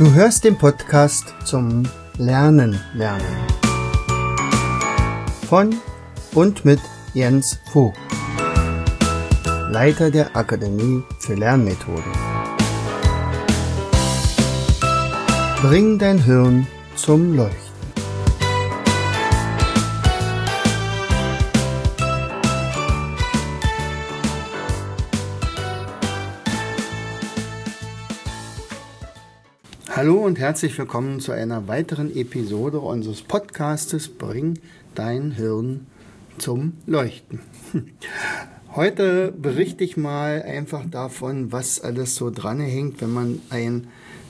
Du hörst den Podcast zum Lernen. Von und mit Jens Vogt, Leiter der Akademie für Lernmethoden. Bring dein Hirn zum Leuchten. Hallo und herzlich willkommen zu einer weiteren Episode unseres Podcastes Bring dein Hirn zum Leuchten. Heute berichte ich mal einfach davon, was alles so dranhängt, wenn man ein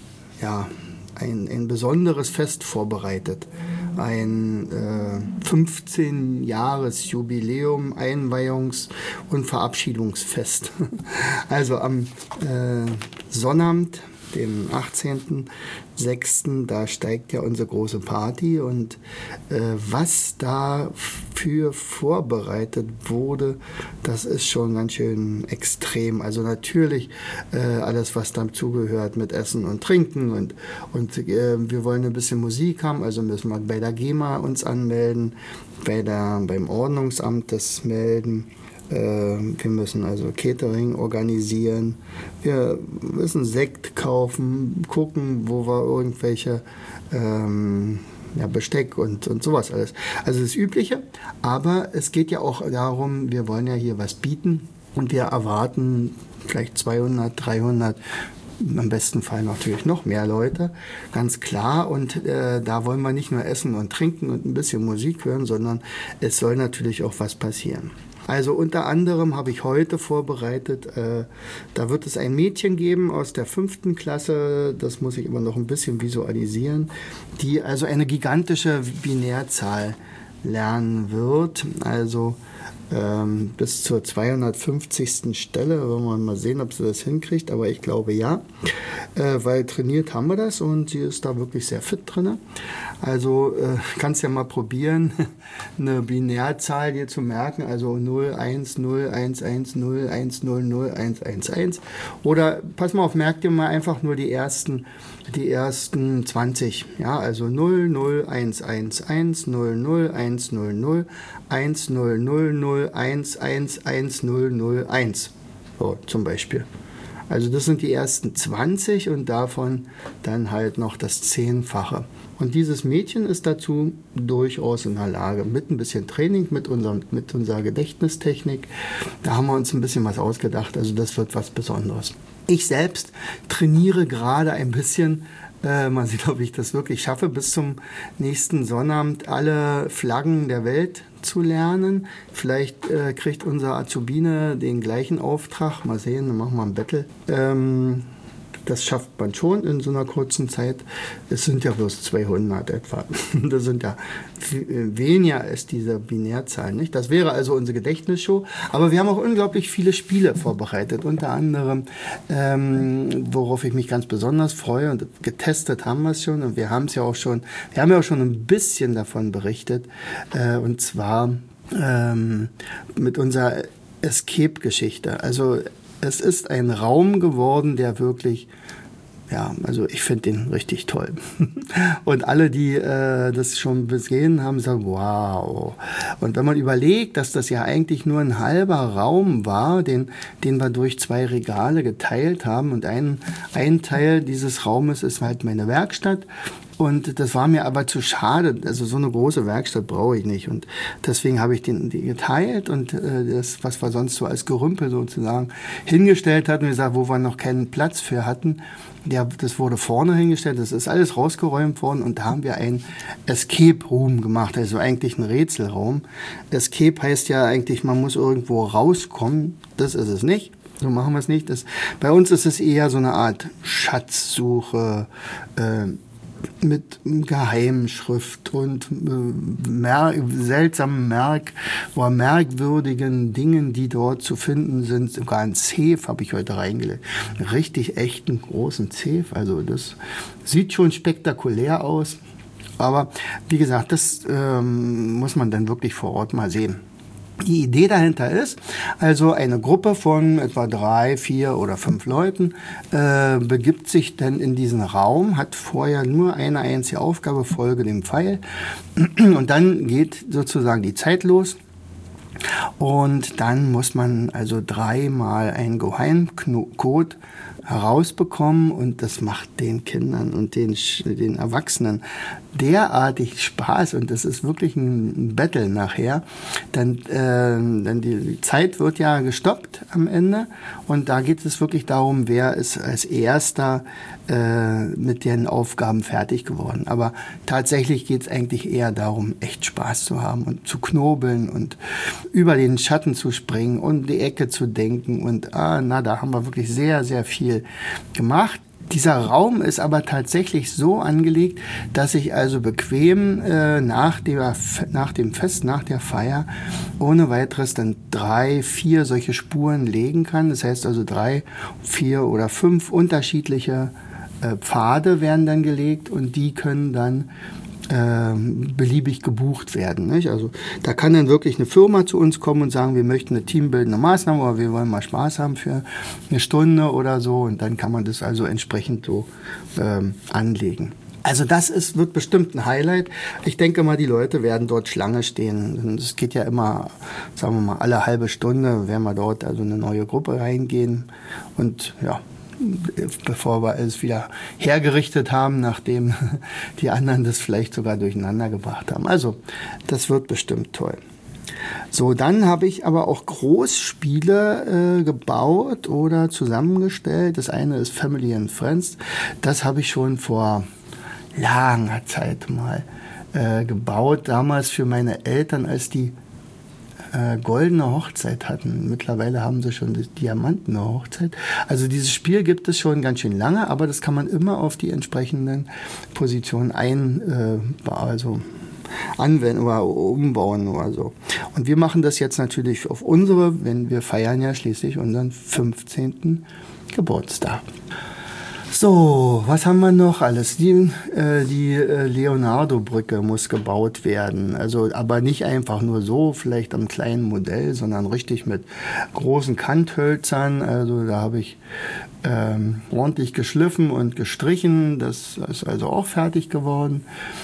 besonderes Fest vorbereitet. Ein 15-Jahres-Jubiläum, Einweihungs- und Verabschiedungsfest. Also am Sonnabend, dem 18.06., da steigt ja unsere große Party und was dafür vorbereitet wurde, das ist schon ganz schön extrem. Also natürlich alles, was dazugehört mit Essen und Trinken und wir wollen ein bisschen Musik haben, also müssen wir bei der GEMA uns anmelden, beim Ordnungsamt das melden. Wir müssen also Catering organisieren, wir müssen Sekt kaufen, gucken, wo wir irgendwelche Besteck und sowas alles. Also das Übliche, aber es geht ja auch darum, wir wollen ja hier was bieten und wir erwarten vielleicht 200, 300, im besten Fall natürlich noch mehr Leute, ganz klar. Und da wollen wir nicht nur essen und trinken und ein bisschen Musik hören, sondern es soll natürlich auch was passieren. Also unter anderem habe ich heute vorbereitet, da wird es ein Mädchen geben aus der 5. Klasse, das muss ich immer noch ein bisschen visualisieren, die also eine gigantische Binärzahl lernen wird, also bis zur 250. Stelle, wollen wir mal sehen, ob sie das hinkriegt, aber ich glaube ja, weil trainiert haben wir das und sie ist da wirklich sehr fit drin. Also kannst ja mal probieren, eine Binärzahl dir zu merken, also 0, 1, 0, 1, 1, 0, 1, 0, 0, 1, 1, 1 oder pass mal auf, merk dir mal einfach nur die ersten 20, ja, also 0, 0, 1, 1, 1, 0, 0, 1, 0, 0, 1, 0, 0, 0, 1, 1, 1, 0, 0, 1, so zum Beispiel. Also das sind die ersten 20 und davon dann halt noch das 10-fache. Und dieses Mädchen ist dazu durchaus in der Lage, mit ein bisschen Training, mit unserer Gedächtnistechnik, da haben wir uns ein bisschen was ausgedacht, also das wird was Besonderes. Ich selbst trainiere gerade ein bisschen, mal sehen, ob ich das wirklich schaffe, bis zum nächsten Sonnabend alle Flaggen der Welt zu lernen. Vielleicht kriegt unser Azubine den gleichen Auftrag. Mal sehen, dann machen wir ein Battle. Das schafft man schon in so einer kurzen Zeit. Es sind ja bloß 200 etwa. Das sind ja weniger als diese Binärzahl, nicht? Das wäre also unsere Gedächtnisshow. Aber wir haben auch unglaublich viele Spiele vorbereitet. Unter anderem, worauf ich mich ganz besonders freue. Und getestet haben wir es schon. Und wir haben ja auch schon ein bisschen davon berichtet. Und zwar mit unserer Escape-Geschichte. Also es ist ein Raum geworden, der wirklich, also ich finde den richtig toll. Und alle, die das schon gesehen haben, sagen, wow. Und wenn man überlegt, dass das ja eigentlich nur ein halber Raum war, den wir durch 2 Regale geteilt haben und ein Teil dieses Raumes ist halt meine Werkstatt. Und das war mir aber zu schade, also so eine große Werkstatt brauche ich nicht und deswegen habe ich die geteilt und das, was wir sonst so als Gerümpel sozusagen hingestellt hatten, wir gesagt, wo wir noch keinen Platz für hatten, das wurde vorne hingestellt, das ist alles rausgeräumt worden und da haben wir einen Escape Room gemacht, also eigentlich ein Rätselraum. Escape heißt ja eigentlich, man muss irgendwo rauskommen, das ist es nicht. So machen wir es nicht. Bei uns ist es eher so eine Art Schatzsuche, mit Geheimschrift und seltsamen merkwürdigen Dingen, die dort zu finden sind. Sogar ein Safe habe ich heute reingelegt. Richtig echten großen Safe. Also das sieht schon spektakulär aus. Aber wie gesagt, das muss man dann wirklich vor Ort mal sehen. Die Idee dahinter ist, also eine Gruppe von etwa 3, 4 oder 5 Leuten begibt sich dann in diesen Raum, hat vorher nur eine einzige Aufgabe, folge dem Pfeil, und dann geht sozusagen die Zeit los. Und dann muss man also 3-mal einen Geheimcode herausbekommen, und das macht den Kindern und den Erwachsenen derartig Spaß, und das ist wirklich ein Battle nachher. Dann die Zeit wird ja gestoppt am Ende, und da geht es wirklich darum, wer ist als erster mit den Aufgaben fertig geworden. Aber tatsächlich geht es eigentlich eher darum, echt Spaß zu haben und zu knobeln und über den Schatten zu springen und die Ecke zu denken, und da haben wir wirklich sehr, sehr viel gemacht. Dieser Raum ist aber tatsächlich so angelegt, dass ich also bequem nach dem Fest, nach der Feier, ohne weiteres dann 3, 4 solche Spuren legen kann. Das heißt also 3, 4 oder 5 unterschiedliche Pfade werden dann gelegt, und die können dann beliebig gebucht werden. Nicht? Also da kann dann wirklich eine Firma zu uns kommen und sagen, wir möchten eine teambildende Maßnahme, oder wir wollen mal Spaß haben für eine Stunde oder so, und dann kann man das also entsprechend so anlegen. Also das wird bestimmt ein Highlight. Ich denke mal, die Leute werden dort Schlange stehen. Es geht ja immer, sagen wir mal, alle halbe Stunde werden wir dort also eine neue Gruppe reingehen, und ja, bevor wir alles wieder hergerichtet haben, nachdem die anderen das vielleicht sogar durcheinander gebracht haben. Also, das wird bestimmt toll. So, dann habe ich aber auch Großspiele gebaut oder zusammengestellt. Das eine ist Family and Friends. Das habe ich schon vor langer Zeit mal gebaut. Damals für meine Eltern, als die goldene Hochzeit hatten. Mittlerweile haben sie schon die diamantene Hochzeit. Also dieses Spiel gibt es schon ganz schön lange, aber das kann man immer auf die entsprechenden Positionen anwenden oder umbauen oder so. Und wir machen das jetzt natürlich auf wenn wir feiern ja schließlich unseren 15. Geburtstag. So, was haben wir noch alles? Die Leonardo-Brücke muss gebaut werden. Also, aber nicht einfach nur so, vielleicht am kleinen Modell, sondern richtig mit großen Kanthölzern. Also da habe ich ordentlich geschliffen und gestrichen. Das ist also auch fertig geworden.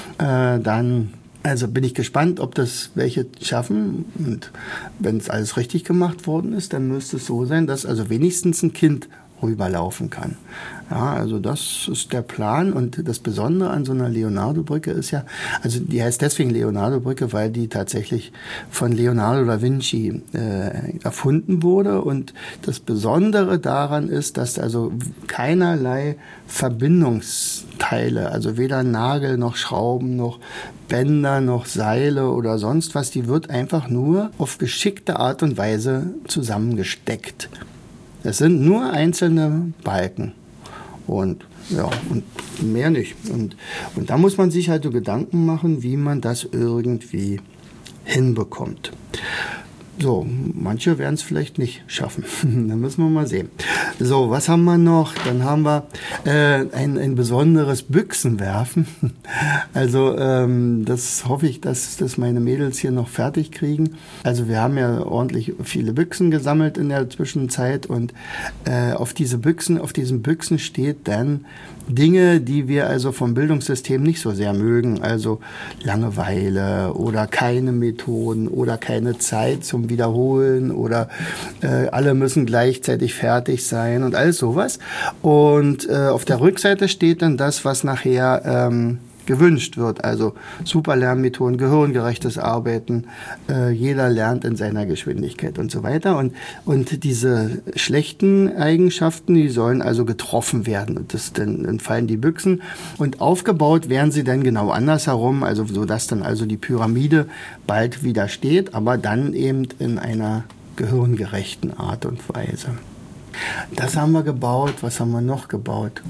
Also bin ich gespannt, ob das welche schaffen. Und wenn es alles richtig gemacht worden ist, dann müsste es so sein, dass also wenigstens ein Kind rüberlaufen kann. Ja, also das ist der Plan, und das Besondere an so einer Leonardo-Brücke ist ja, also die heißt deswegen Leonardo-Brücke, weil die tatsächlich von Leonardo da Vinci erfunden wurde, und das Besondere daran ist, dass also keinerlei Verbindungsteile, also weder Nagel noch Schrauben noch Bänder noch Seile oder sonst was, die wird einfach nur auf geschickte Art und Weise zusammengesteckt. Es sind nur einzelne Balken und mehr nicht. Und da muss man sich halt so Gedanken machen, wie man das irgendwie hinbekommt. So, manche werden es vielleicht nicht schaffen. Dann müssen wir mal sehen. So, was haben wir noch? Dann haben wir ein besonderes Büchsenwerfen. Also das hoffe ich, dass das meine Mädels hier noch fertig kriegen. Also wir haben ja ordentlich viele Büchsen gesammelt in der Zwischenzeit, und auf diesen Büchsen steht dann Dinge, die wir also vom Bildungssystem nicht so sehr mögen. Also Langeweile oder keine Methoden oder keine Zeit zum Wiederholen oder alle müssen gleichzeitig fertig sein und alles sowas. Und auf der Rückseite steht dann das, was nachher gewünscht wird. Also super Lernmethoden, gehirngerechtes Arbeiten, jeder lernt in seiner Geschwindigkeit und so weiter. Und diese schlechten Eigenschaften, die sollen also getroffen werden. Und dann fallen die Büchsen. Und aufgebaut werden sie dann genau andersherum, also so dass dann also die Pyramide bald wieder steht, aber dann eben in einer gehirngerechten Art und Weise. Das haben wir gebaut. Was haben wir noch gebaut?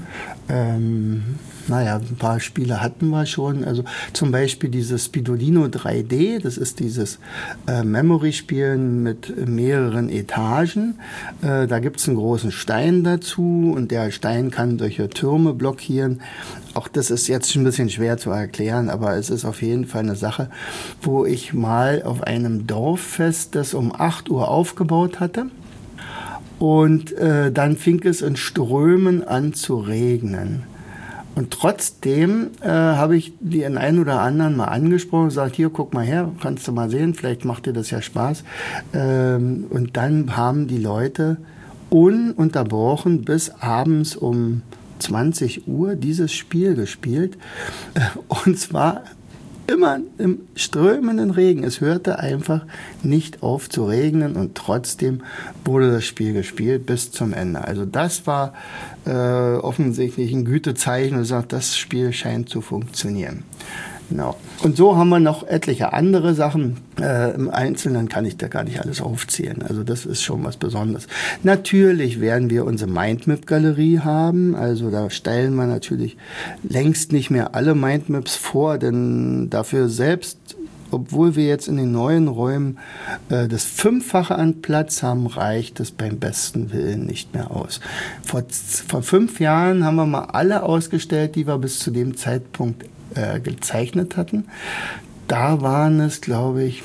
Ein paar Spiele hatten wir schon. Also zum Beispiel dieses Spidolino 3D. Das ist dieses Memory-Spielen mit mehreren Etagen. Da gibt es einen großen Stein dazu und der Stein kann solche Türme blockieren. Auch das ist jetzt ein bisschen schwer zu erklären, aber es ist auf jeden Fall eine Sache, wo ich mal auf einem Dorffest das um 8 Uhr aufgebaut hatte. Und dann fing es in Strömen an zu regnen. Und trotzdem habe ich den einen oder anderen mal angesprochen und gesagt, hier, guck mal her, kannst du mal sehen, vielleicht macht dir das ja Spaß. Und dann haben die Leute ununterbrochen bis abends um 20 Uhr dieses Spiel gespielt. Und zwar immer im strömenden Regen. Es hörte einfach nicht auf zu regnen und trotzdem wurde das Spiel gespielt bis zum Ende. Also das war offensichtlich ein Gütezeichen und sagt, das Spiel scheint zu funktionieren. Genau. Und so haben wir noch etliche andere Sachen. Im Einzelnen kann ich da gar nicht alles aufzählen. Also das ist schon was Besonderes. Natürlich werden wir unsere Mindmap-Galerie haben. Also da stellen wir natürlich längst nicht mehr alle Mindmaps vor, denn dafür selbst, obwohl wir jetzt in den neuen Räumen das 5-fache an Platz haben, reicht es beim besten Willen nicht mehr aus. Vor 5 Jahren haben wir mal alle ausgestellt, die wir bis zu dem Zeitpunkt gezeichnet hatten. Da waren es, glaube ich,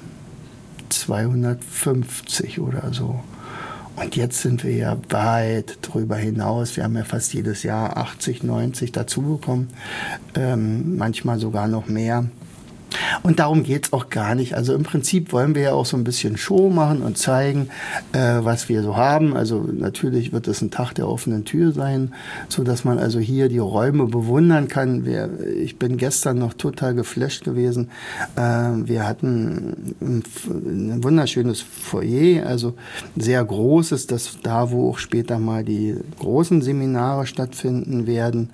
250 oder so. Und jetzt sind wir ja weit drüber hinaus. Wir haben ja fast jedes Jahr 80, 90 dazu bekommen, manchmal sogar noch mehr. Und darum geht's auch gar nicht. Also im Prinzip wollen wir ja auch so ein bisschen Show machen und zeigen, was wir so haben. Also natürlich wird es ein Tag der offenen Tür sein, so dass man also hier die Räume bewundern kann. Ich bin gestern noch total geflasht gewesen. Wir hatten ein wunderschönes Foyer, also sehr großes, das da, wo auch später mal die großen Seminare stattfinden werden.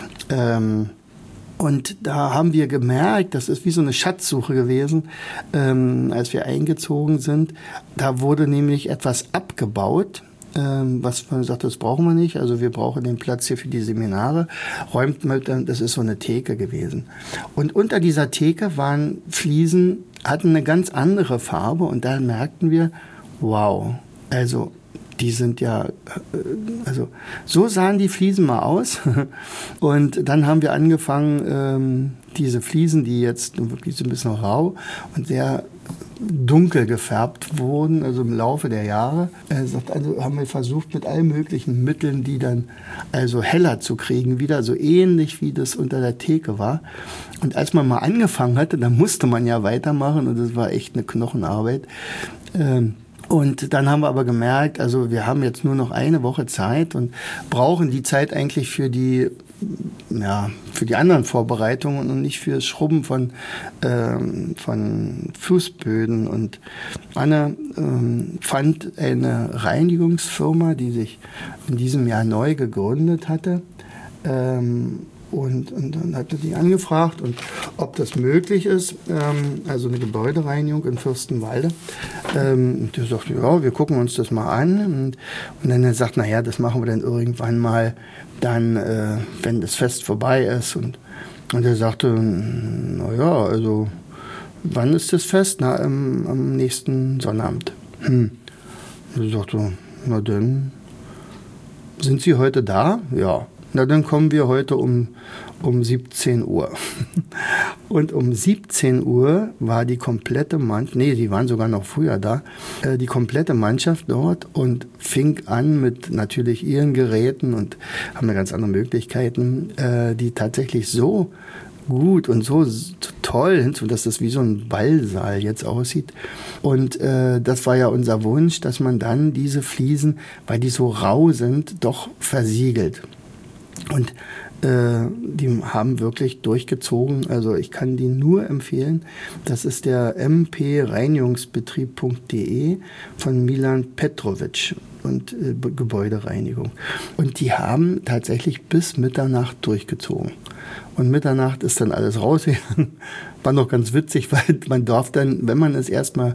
Und da haben wir gemerkt, das ist wie so eine Schatzsuche gewesen, als wir eingezogen sind. Da wurde nämlich etwas abgebaut, was man sagt, das brauchen wir nicht. Also wir brauchen den Platz hier für die Seminare. Das ist so eine Theke gewesen. Und unter dieser Theke waren Fliesen, hatten eine ganz andere Farbe. Und da merkten wir, wow, also die sind ja, also so sahen die Fliesen mal aus. Und dann haben wir angefangen, diese Fliesen, die jetzt wirklich so ein bisschen rau und sehr dunkel gefärbt wurden, also im Laufe der Jahre, also haben wir versucht mit allen möglichen Mitteln, die dann also heller zu kriegen, wieder so ähnlich wie das unter der Theke war. Und als man mal angefangen hatte, dann musste man ja weitermachen und das war echt eine Knochenarbeit. Und dann haben wir aber gemerkt, also wir haben jetzt nur noch eine Woche Zeit und brauchen die Zeit eigentlich für die anderen Vorbereitungen und nicht für das Schrubben von Fußböden. Und Anne fand eine Reinigungsfirma, die sich in diesem Jahr neu gegründet hatte. Und dann hatte die angefragt, und ob das möglich ist, also eine Gebäudereinigung in Fürstenwalde. Und die sagte, ja, wir gucken uns das mal an. Und dann sagt, naja, das machen wir dann irgendwann mal, dann, wenn das Fest vorbei ist. Und er sagte, naja, also wann ist das Fest? Na, am nächsten Sonnabend. Und ich sagte, na dann, sind Sie heute da? Ja. Na, dann kommen wir heute um 17 Uhr. Und um 17 Uhr war die komplette Mannschaft, die waren sogar noch früher da, die komplette Mannschaft dort und fing an mit natürlich ihren Geräten und haben eine ganz andere Möglichkeiten, die tatsächlich so gut und so toll, dass das wie so ein Ballsaal jetzt aussieht. Und das war ja unser Wunsch, dass man dann diese Fliesen, weil die so rau sind, doch versiegelt. Und die haben wirklich durchgezogen. Also ich kann die nur empfehlen. Das ist der mpreinigungsbetrieb.de von Milan Petrovic. Gebäudereinigung. Und die haben tatsächlich bis Mitternacht durchgezogen. Und Mitternacht ist dann alles rausgegangen. War noch ganz witzig, weil man darf dann, wenn man es erstmal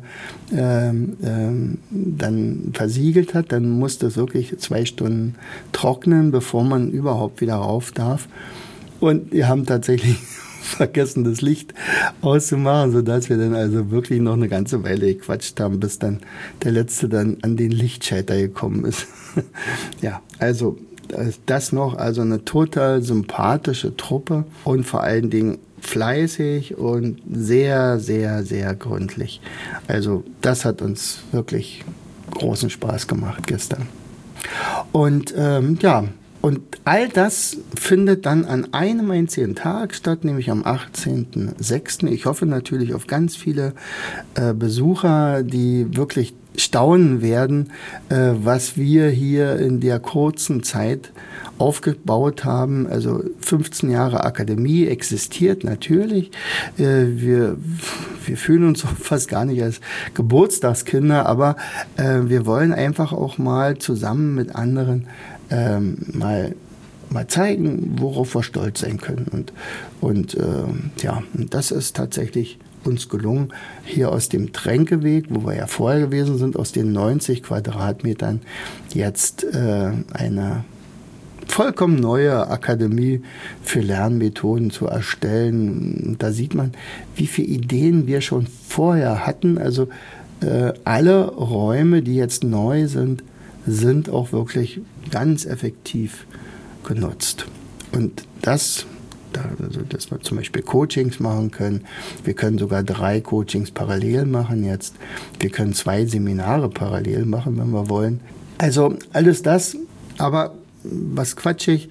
dann versiegelt hat, dann muss das wirklich 2 Stunden trocknen, bevor man überhaupt wieder rauf darf. Und wir haben tatsächlich vergessen, das Licht auszumachen, sodass wir dann also wirklich noch eine ganze Weile gequatscht haben, bis dann der Letzte dann an den Lichtschalter gekommen ist. Ja, also das noch, also eine total sympathische Truppe und vor allen Dingen fleißig und sehr, sehr, sehr gründlich. Also das hat uns wirklich großen Spaß gemacht gestern. Und und all das findet dann an einem einzigen Tag statt, nämlich am 18.06. Ich hoffe natürlich auf ganz viele Besucher, die wirklich staunen werden, was wir hier in der kurzen Zeit aufgebaut haben. Also 15 Jahre Akademie existiert natürlich. Wir fühlen uns fast gar nicht als Geburtstagskinder, aber wir wollen einfach auch mal zusammen mit anderen mal zeigen, worauf wir stolz sein können. Und das ist tatsächlich uns gelungen, hier aus dem Tränkeweg, wo wir ja vorher gewesen sind, aus den 90 Quadratmetern jetzt eine vollkommen neue Akademie für Lernmethoden zu erstellen. Da sieht man, wie viele Ideen wir schon vorher hatten. Also alle Räume, die jetzt neu sind auch wirklich ganz effektiv genutzt. Und dass wir zum Beispiel Coachings machen können. Wir können sogar 3 Coachings parallel machen jetzt. Wir können 2 Seminare parallel machen, wenn wir wollen. Also alles das, aber was quatschig,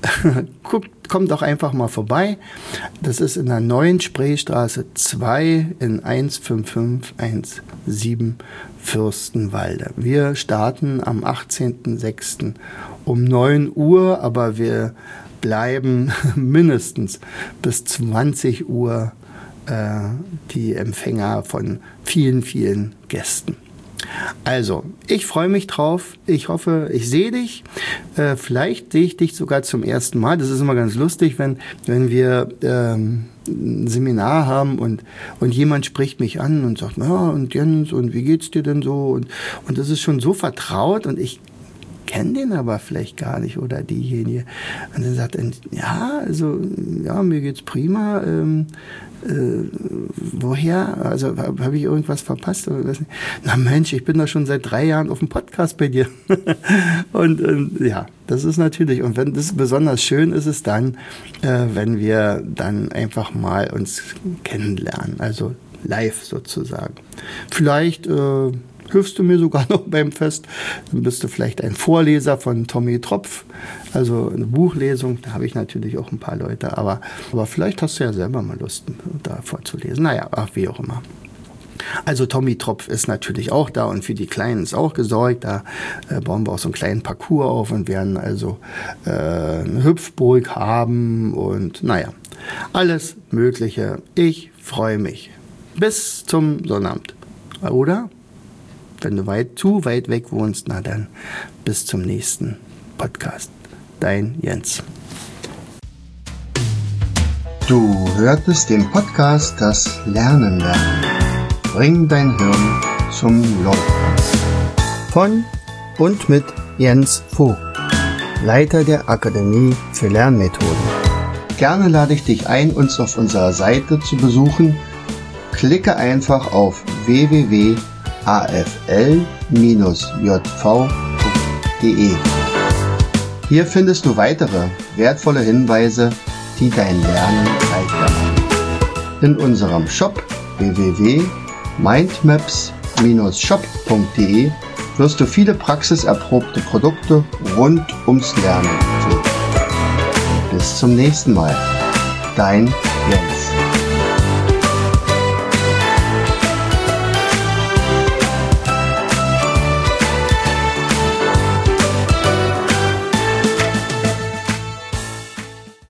kommt doch einfach mal vorbei. Das ist in der Neuen Spreestraße 2 in 15517 Fürstenwalde. Wir starten am 18.06. um 9 Uhr, aber wir bleiben mindestens bis 20 Uhr die Empfänger von vielen, vielen Gästen. Also, ich freue mich drauf. Ich hoffe, ich sehe dich. Vielleicht sehe ich dich sogar zum ersten Mal. Das ist immer ganz lustig, wenn wir ein Seminar haben und jemand spricht mich an und sagt, ja, und Jens, und wie geht's dir denn so? Und das ist schon so vertraut und ich kenne den aber vielleicht gar nicht oder diejenige. Und dann sagt er, ja, mir geht's prima. Woher? Also habe ich irgendwas verpasst? Na Mensch, ich bin doch schon seit 3 Jahren auf dem Podcast bei dir. und ja, das ist natürlich, und wenn das besonders schön ist es dann, wenn wir dann einfach mal uns kennenlernen, also live sozusagen. Vielleicht hilfst du mir sogar noch beim Fest, dann bist du vielleicht ein Vorleser von Tommy Tropf, also eine Buchlesung, da habe ich natürlich auch ein paar Leute, aber vielleicht hast du ja selber mal Lust, da vorzulesen. Naja, wie auch immer. Also Tommy Tropf ist natürlich auch da und für die Kleinen ist auch gesorgt. Da bauen wir auch so einen kleinen Parcours auf und werden also eine Hüpfburg haben und naja, alles Mögliche. Ich freue mich. Bis zum Sonnabend. Oder? Wenn du zu weit weg wohnst, na dann bis zum nächsten Podcast. Dein Jens. Du hörtest den Podcast Das Lernen lernen. Bring dein Hirn zum Laufen. Von und mit Jens Vogt, Leiter der Akademie für Lernmethoden. Gerne lade ich dich ein, uns auf unserer Seite zu besuchen. Klicke einfach auf www.afl-jv.de. Hier findest du weitere wertvolle Hinweise, die dein Lernen leichter machen. In unserem Shop www.mindmaps-shop.de wirst du viele praxiserprobte Produkte rund ums Lernen finden. Bis zum nächsten Mal. Dein Jens.